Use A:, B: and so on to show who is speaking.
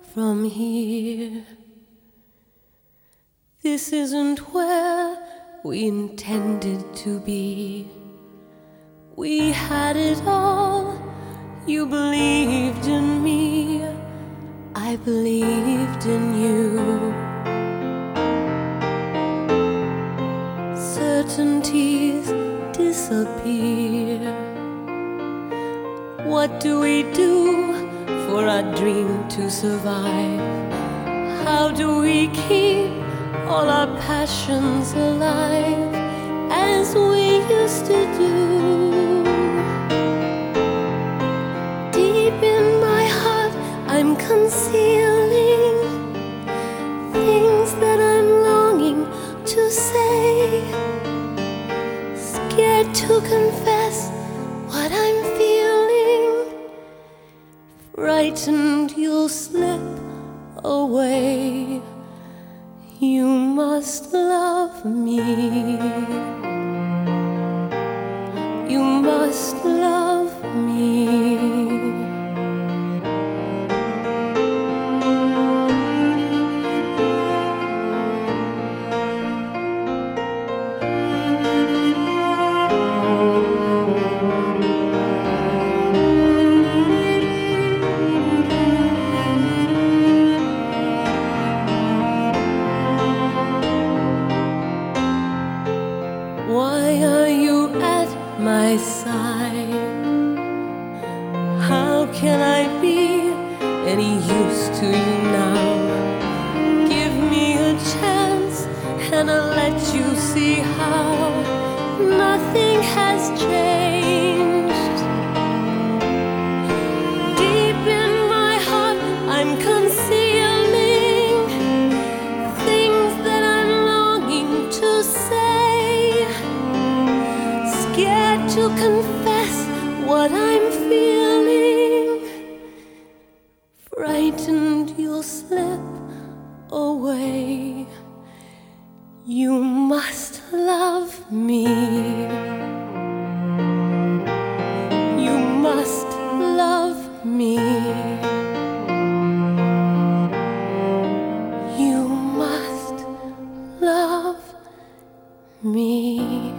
A: from here. This isn't where we intended to be. We had it all. You believed in me, I believed in you. Certainties disappear. What do we do for our dream to survive? How do we keep all our passions alive as we used to do? Deep in my heart I'm concealing things that I'm longing to say, scared to confess what I'm feeling, frightened you'll slip away. You must love me. You must love me. Why are you at my side? How can I be any use to you now? Give me a chance and I'll let you see how nothing has changed. Deep in my heart I'm concealing things that I'm longing to say, scared to confess what I'm feeling, frightened you'll slip away. You must love me. You must love me. You must love me.